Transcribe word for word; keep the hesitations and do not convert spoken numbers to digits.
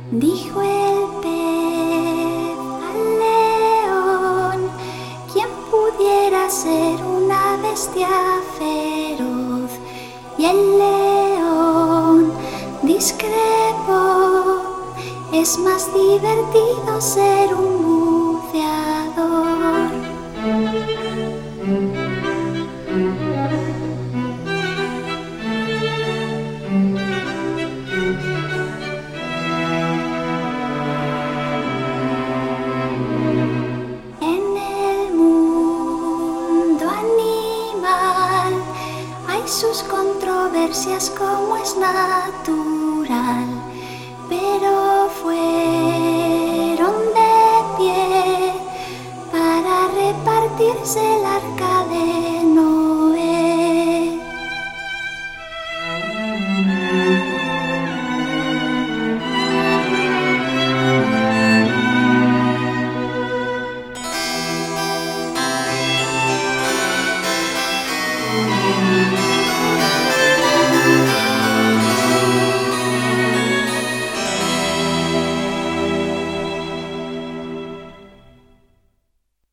Dijo el pez al león: ¿quién pudiera ser una bestia feroz? Y el león discrepó: es más divertido ser un burro.